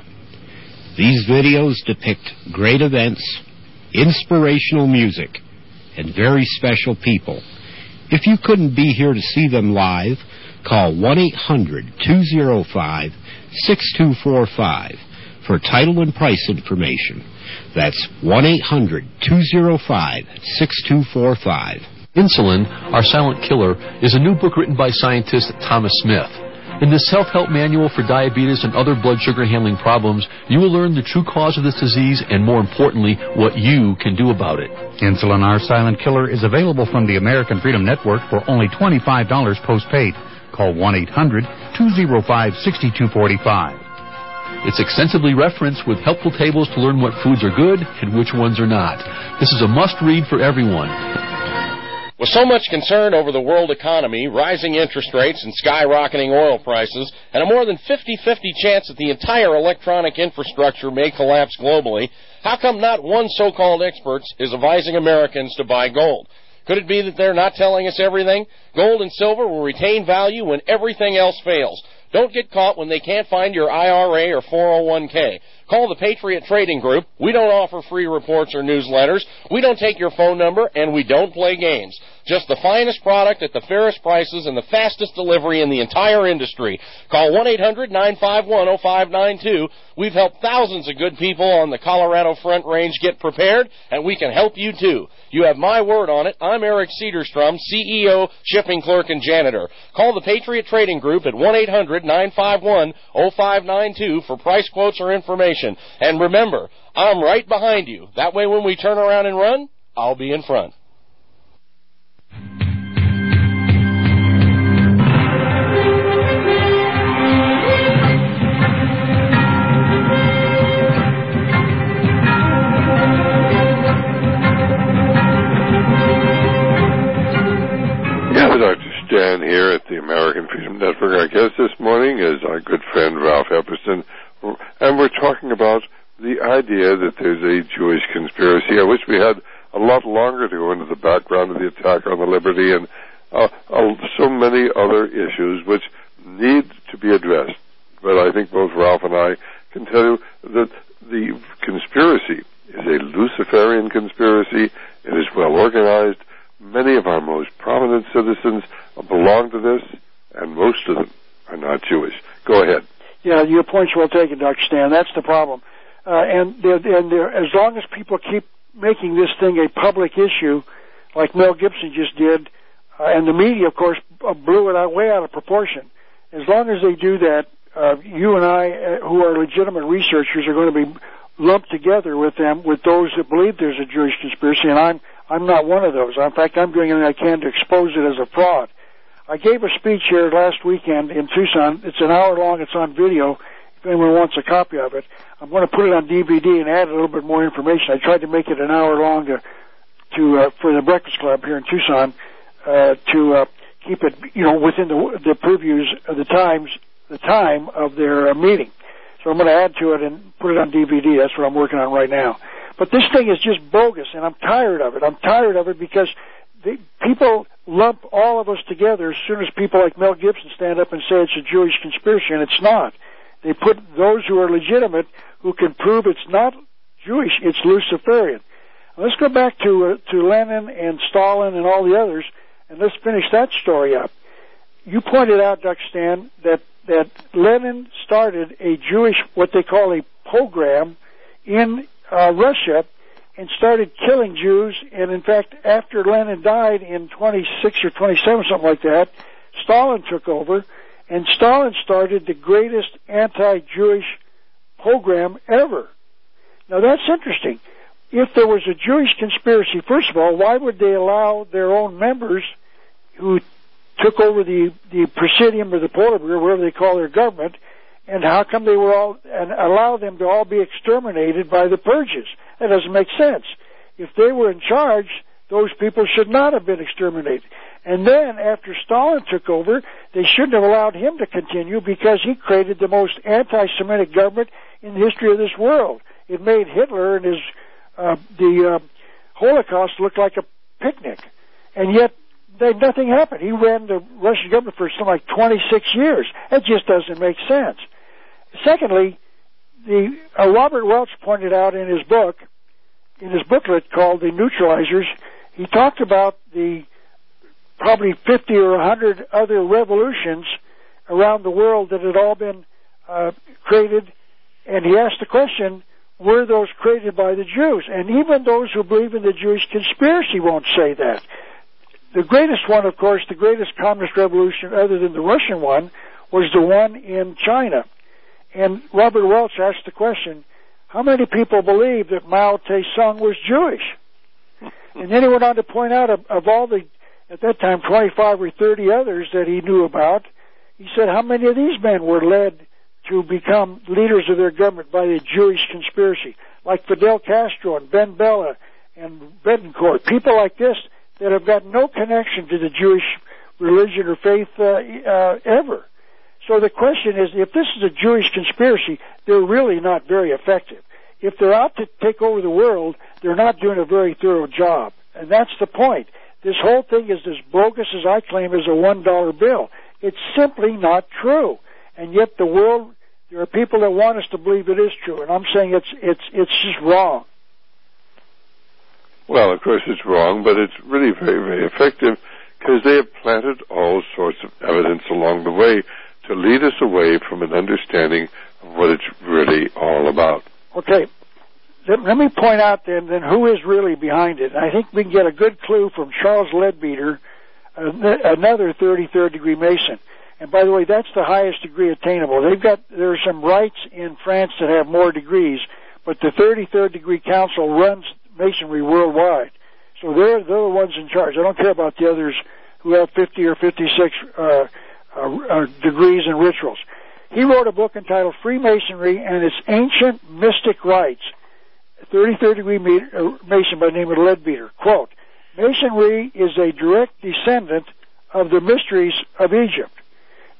These videos depict great events, inspirational music, and very special people. If you couldn't be here to see them live, call one eight hundred two oh five six two four five for title and price information. That's one eight hundred two oh five six two four five. Insulin, Our Silent Killer, is a new book written by scientist Thomas Smith. In this self-help manual for diabetes and other blood sugar handling problems, you will learn the true cause of this disease and, more importantly, what you can do about it. Insulin, Our Silent Killer is available from the American Freedom Network for only twenty-five dollars postpaid. Call one eight hundred two oh five six two four five. It's extensively referenced with helpful tables to learn what foods are good and which ones are not. This is a must-read for everyone. With so much concern over the world economy, rising interest rates, and skyrocketing oil prices, and a more than fifty-fifty chance that the entire electronic infrastructure may collapse globally, how come not one so-called expert is advising Americans to buy gold? Could it be that they're not telling us everything? Gold and silver will retain value when everything else fails. Don't get caught when they can't find your I R A or four oh one k. Call the Patriot Trading Group. We don't offer free reports or newsletters. We don't take your phone number, and we don't play games. Just the finest product at the fairest prices and the fastest delivery in the entire industry. Call one eight hundred nine five one oh five nine two. We've helped thousands of good people on the Colorado Front Range get prepared, and we can help you too. You have my word on it. I'm Eric Cedarstrom, C E O, shipping clerk, and janitor. Call the Patriot Trading Group at one eight hundred nine five one oh five nine two for price quotes or information. And remember, I'm right behind you. That way when we turn around and run, I'll be in front. Yeah, Doctor Stan here my good friend Ralph Epperson, and we're talking about the idea that there's a Jewish conspiracy. I wish we had a lot longer to go into the background of the attack on the Liberty and uh, uh, so many other issues which need to be addressed. But I think both Ralph and I can tell you that the conspiracy is a Luciferian conspiracy. It is well organized. Many of our most prominent citizens belong to this, and most of them are not Jewish. Go ahead. Yeah, your point's well taken, Doctor Stan. That's the problem. Uh, and they're, and they're, as long as people keep making this thing a public issue, like Mel Gibson just did, uh, and the media, of course, blew it out, way out of proportion. As long as they do that, uh, you and I, uh, who are legitimate researchers, are going to be lumped together with them, with those that believe there's a Jewish conspiracy, and I'm I'm not one of those. In fact, I'm doing everything I can to expose it as a fraud. I gave a speech here last weekend in Tucson. It's an hour long. It's on video. If anyone wants a copy of it, I'm going to put it on D V D and add a little bit more information. I tried to make it an hour long to, to uh, for the Breakfast Club here in Tucson uh, to uh, keep it, you know, within the the previews of the times, the time of their uh, meeting. So I'm going to add to it and put it on D V D. That's what I'm working on right now. But this thing is just bogus, and I'm tired of it. I'm tired of it because the, people lump all of us together as soon as people like Mel Gibson stand up and say it's a Jewish conspiracy, and it's not. They put those who are legitimate, who can prove it's not Jewish, it's Luciferian. Now, let's go back to uh, to Lenin and Stalin and all the others, and let's finish that story up. You pointed out, Doctor Stan, that, that Lenin started a Jewish, what they call a pogrom, in uh, Russia, and started killing Jews. And in fact, after Lenin died in twenty-six or twenty-seven, something like that, Stalin took over, and Stalin started the greatest anti-Jewish pogrom ever. Now that's interesting. If there was a Jewish conspiracy, first of all, why would they allow their own members who took over the, the Presidium or the Politburo, whatever they call their government, and how come they were all, and allow them to all be exterminated by the purges? That doesn't make sense. If they were in charge, those people should not have been exterminated. And then, after Stalin took over, they shouldn't have allowed him to continue because he created the most anti-Semitic government in the history of this world. It made Hitler and his, uh, the uh, Holocaust look like a picnic. And yet, they, nothing happened. He ran the Russian government for something like twenty-six years. That just doesn't make sense. Secondly, the uh, Robert Welch pointed out in his book, in his booklet called The Neutralizers, he talked about the probably fifty or one hundred other revolutions around the world that had all been uh, created, and he asked the question, were those created by the Jews? And even those who believe in the Jewish conspiracy won't say that. The greatest one, of course, the greatest communist revolution other than the Russian one, was the one in China. And Robert Welch asked the question, how many people believe that Mao Tse-tung was Jewish? And then he went on to point out of, of all the, at that time, twenty-five or thirty others that he knew about, he said, how many of these men were led to become leaders of their government by the Jewish conspiracy? Like Fidel Castro and Ben Bella and Betancourt, people like this that have got no connection to the Jewish religion or faith uh, uh, ever. So the question is, if this is a Jewish conspiracy, they're really not very effective. If they're out to take over the world, they're not doing a very thorough job. And that's the point. This whole thing is as bogus as I claim as a one dollar bill. It's simply not true. And yet the world, there are people that want us to believe it is true. And I'm saying it's, it's, it's just wrong. Well, of course it's wrong, but it's really very, very effective because they have planted all sorts of evidence along the way to lead us away from an understanding of what it's really all about. Okay. Let, let me point out then, then who is really behind it. I think we can get a good clue from Charles Leadbeater, uh, another thirty-third degree Mason. And by the way, that's the highest degree attainable. They've got, there are some rights in France that have more degrees, but the thirty-third degree council runs Masonry worldwide. So they're, they're the ones in charge. I don't care about the others who have fifty or fifty-six uh, uh, uh, degrees and rituals. He wrote a book entitled Freemasonry and Its Ancient Mystic Rites. thirty-third degree Mason by the name of Leadbeater. Quote, Masonry is a direct descendant of the mysteries of Egypt.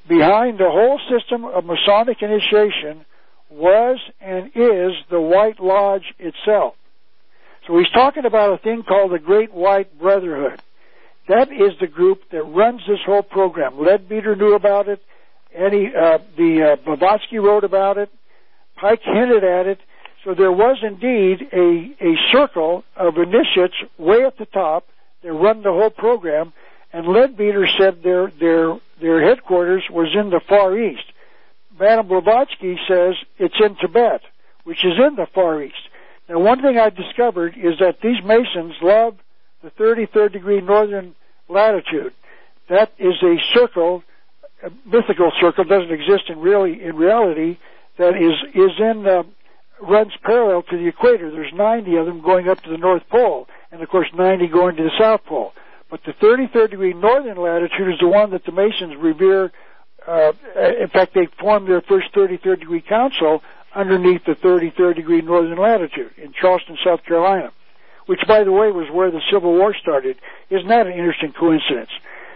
behind the whole system of Masonic initiation was and is the White Lodge itself. So he's talking about a thing called the Great White Brotherhood. That is the group that runs this whole program. Leadbeater knew about it. Eddie, uh, the uh, Blavatsky wrote about it. Pike hinted at it. So there was indeed a, a circle of initiates way at the top that run the whole program. And Leadbeater said their their their headquarters was in the Far East. Madame Blavatsky says it's in Tibet, which is in the Far East. Now, one thing I discovered is that these Masons love the thirty-third degree northern latitude. That is a circle, a mythical circle, doesn't exist in really in reality. That is is in uh, runs parallel to the equator. There's ninety of them going up to the North Pole, and of course ninety going to the South Pole. But the thirty-third degree northern latitude is the one that the Masons revere. Uh, in fact, they formed their first thirty-third degree council underneath the thirty-third degree northern latitude in Charleston, South Carolina, which, by the way, was where the Civil War started. Isn't that an interesting coincidence?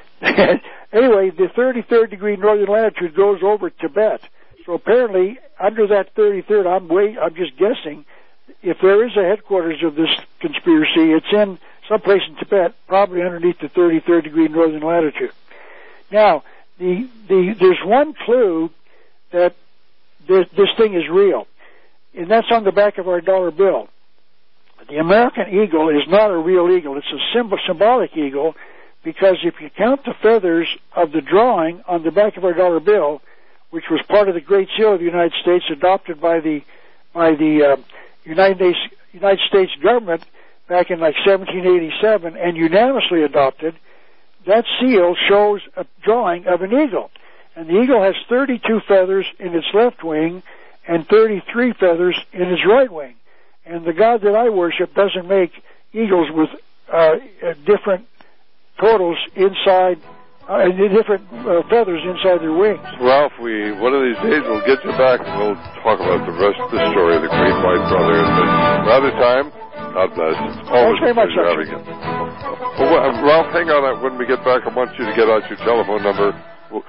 Anyway, the thirty-third degree northern latitude goes over Tibet. So apparently, under that thirty-third, I'm way, I'm just guessing, if there is a headquarters of this conspiracy, it's in someplace in Tibet, probably underneath the thirty-third degree northern latitude. Now, the the there's one clue that this, this thing is real, and that's on the back of our dollar bill. The American eagle is not a real eagle. It's a symbol, symbolic eagle, because if you count the feathers of the drawing on the back of our dollar bill, which was part of the Great Seal of the United States, adopted by the by the uh, United States, United States government back in like seventeen eighty-seven, and unanimously adopted, that seal shows a drawing of an eagle. And the eagle has thirty-two feathers in its left wing and thirty-three feathers in its right wing. And the God that I worship doesn't make eagles with uh, different totals inside, uh, different uh, feathers inside their wings. Ralph, we one of these days we'll get you back and we'll talk about the rest of the story of the Great White Brother. But another time, God bless. Always Thanks very much, a pleasure having you. Well, uh, Ralph, hang on. When we get back, I want you to get out your telephone number. We'll...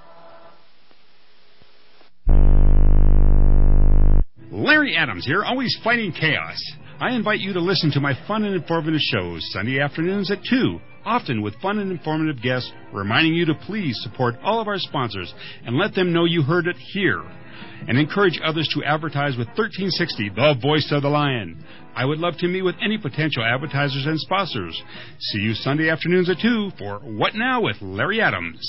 Larry Adams here, always fighting chaos. I invite you to listen to my fun and informative shows Sunday afternoons at two, often with fun and informative guests, reminding you to please support all of our sponsors and let them know you heard it here. And encourage others to advertise with thirteen sixty, the voice of the lion. I would love to meet with any potential advertisers and sponsors. See you Sunday afternoons at two for What Now with Larry Adams.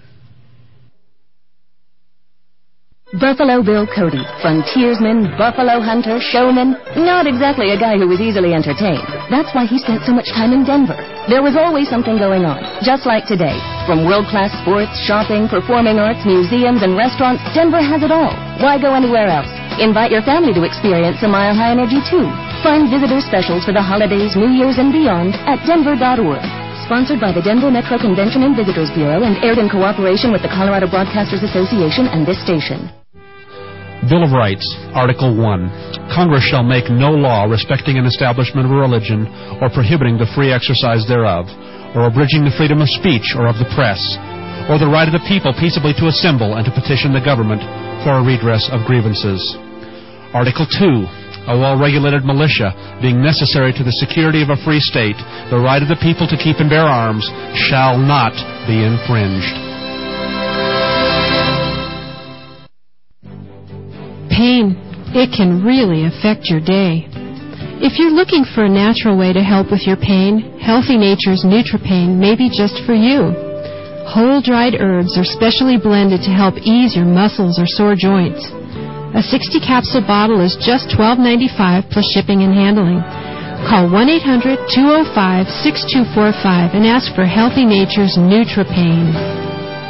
Buffalo Bill Cody, frontiersman, buffalo hunter, showman, not exactly a guy who was easily entertained. That's why he spent so much time in Denver. There was always something going on, just like today. From world-class sports, shopping, performing arts, museums, and restaurants, Denver has it all. Why go anywhere else? Invite your family to experience a Mile High Energy too. Find visitor specials for the holidays, New Year's, and beyond at denver dot org. Sponsored by the Denver Metro Convention and Visitors Bureau and aired in cooperation with the Colorado Broadcasters Association and this station. Bill of Rights, Article one. Congress shall make no law respecting an establishment of a religion or prohibiting the free exercise thereof, or abridging the freedom of speech or of the press, or the right of the people peaceably to assemble and to petition the government for a redress of grievances. Article two. A well-regulated militia, being necessary to the security of a free state, the right of the people to keep and bear arms, shall not be infringed. Pain, it can really affect your day. If you're looking for a natural way to help with your pain, Healthy Nature's NutriPain may be just for you. Whole dried herbs are specially blended to help ease your muscles or sore joints. A sixty capsule bottle is just twelve ninety-five plus shipping and handling. Call one eight hundred two oh five six two four five and ask for Healthy Nature's NutriPain.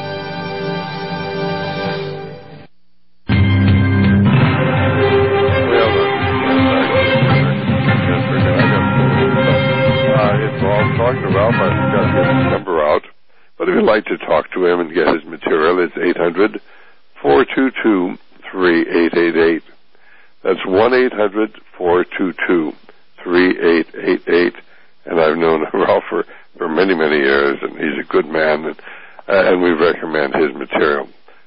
But if you'd like to talk to him and get his material, it's eight hundred four two two three eight eight eight. That's one eight hundred four two two three eight eight eight. And I've known Ralph for, for many, many years, and he's a good man, and, uh, and we recommend his material.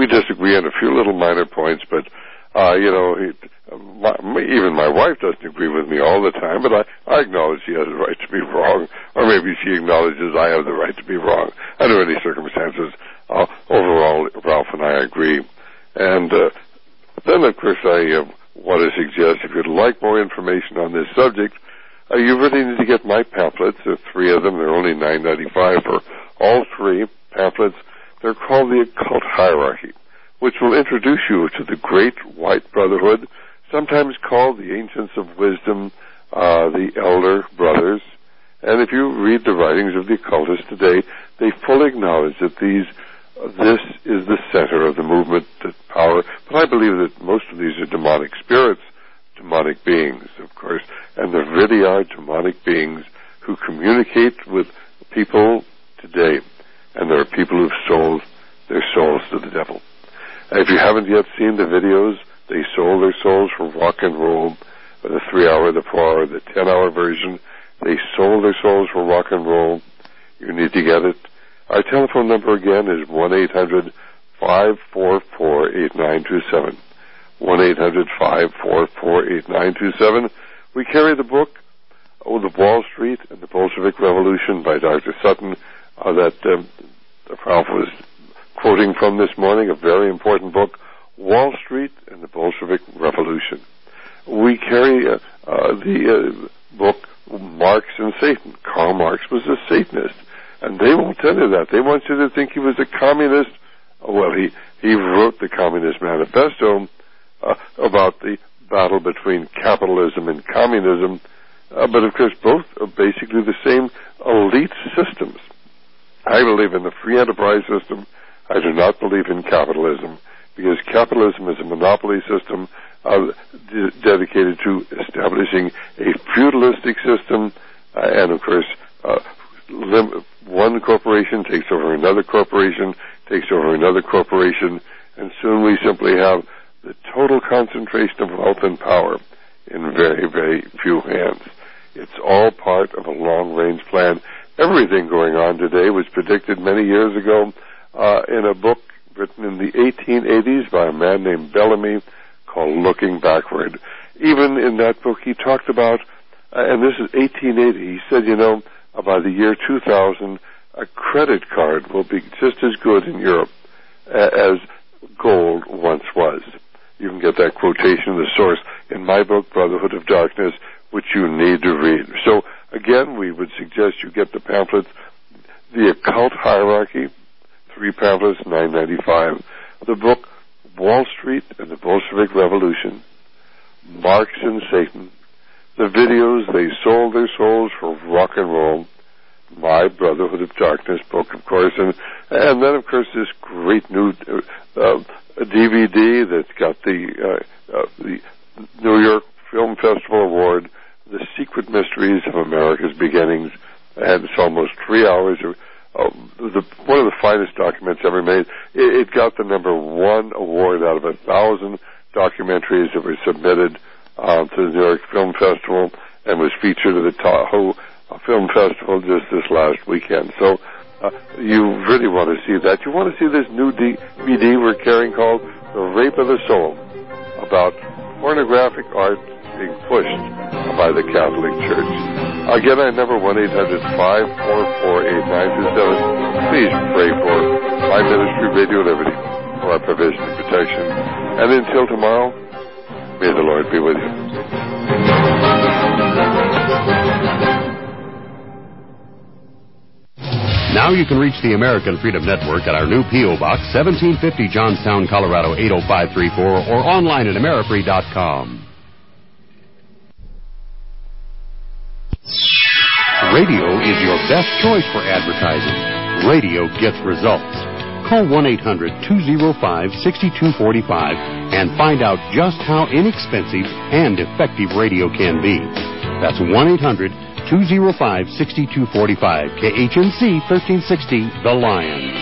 we disagree on a few little minor points, but, uh, you know, he, my, even my wife doesn't agree with me all the time, but I, I acknowledge she has a right to be wrong, or maybe she acknowledges I have the right to be wrong. Under any circumstances, uh, overall, Ralph and I agree. And uh, then, of course, I uh, want to suggest, if you'd like more information on this subject, uh, you really need to get my pamphlets. There are three of them. They're only nine ninety-five for all three pamphlets. They're called The Occult Hierarchy, which will introduce you to the Great White Brotherhood, sometimes called the Ancients of Wisdom, uh, the Elder Brothers. And if you read the writings of the occultists today, they fully acknowledge that these, uh, this is the center of the movement, the power. But I believe that most of these are demonic spirits, demonic beings, of course, and there really are demonic beings who communicate with people today. And there are people who've sold their souls to the devil. If you haven't yet seen the videos, they sold their souls for rock and roll, the three-hour, the four-hour, the ten-hour version. They sold their souls for rock and roll. You need to get it. Our telephone number again is one eight hundred five four four eight nine two seven. one eight hundred five four four eight nine two seven. We carry the book, Oh, the Wall Street and the Bolshevik Revolution by Doctor Sutton, uh, that um, Ralph was quoting from this morning, a very important book, Wall Street and the Bolshevik Revolution. We carry uh, uh, the uh, book Marx and Satan. Karl Marx was a Satanist, and they won't tell you that. They want you to think he was a communist. Well, he, he wrote the Communist Manifesto uh, about the battle between capitalism and communism, uh, but of course both are basically the same elite systems. I believe in the free enterprise system. I do not believe in capitalism, because capitalism is a monopoly system uh, d- dedicated to establishing a feudalistic system, uh, and of course, uh, lim- one corporation takes over another corporation, takes over another corporation, and soon we simply have the total concentration of wealth and power in very, very few hands. It's all part of a long-range plan. Everything going on today was predicted many years ago uh, in a book written in the eighteen eighties by a man named Bellamy called Looking Backward. Even in that book he talked about, uh, and this is eighteen eighty, he said, you know, by the year two thousand, a credit card will be just as good in Europe as gold once was. You can get that quotation, the source, in my book, Brotherhood of Darkness, which you need to read. So, again, we would suggest you get the pamphlets, The Occult Hierarchy, three pamphlets, nine ninety-five. The book, Wall Street and the Bolshevik Revolution, Marx and Satan. The videos, They Sold Their Souls for Rock and Roll, my Brotherhood of Darkness book, of course, and and then, of course, this great new uh, D V D that's got the, uh, uh, the New York Film Festival Award, The Secret Mysteries of America's Beginnings, and it's almost three hours of uh, the, one of the finest documents ever made. It, it got the number one award out of a thousand documentaries that were submitted uh, to the New York Film Festival and was featured at the Tahoe Film Festival just this last weekend. So uh, you really want to see that. You want to see this new D V D we're carrying called The Rape of the Soul, about pornographic art being pushed by the Catholic Church. Again, our number one eight hundred five four four eight nine two seven. Please pray for my ministry, Radio Liberty, for our provision and protection. And until tomorrow, may the Lord be with you. Now you can reach the American Freedom Network at our new P O. Box, seventeen fifty Johnstown, Colorado, eight oh five three four, or online at amerifree dot com. Radio is your best choice for advertising. Radio gets results. Call one eight hundred two oh five six two four five and find out just how inexpensive and effective radio can be. That's one eight hundred two oh five six two four five. K H N C thirteen sixty, The Lion.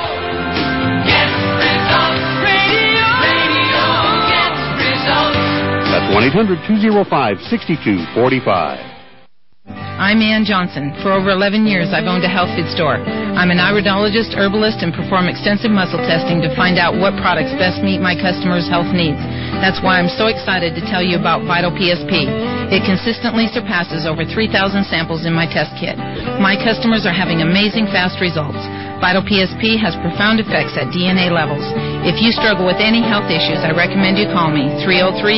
That's one eight hundred two oh five six two four five. I'm Ann Johnson. For over eleven years, I've owned a health food store. I'm an iridologist, herbalist, and perform extensive muscle testing to find out what products best meet my customers' health needs. That's why I'm so excited to tell you about Vital P S P. It consistently surpasses over three thousand samples in my test kit. My customers are having amazing fast results. Vital P S P has profound effects at D N A levels. If you struggle with any health issues, I recommend you call me, three oh three,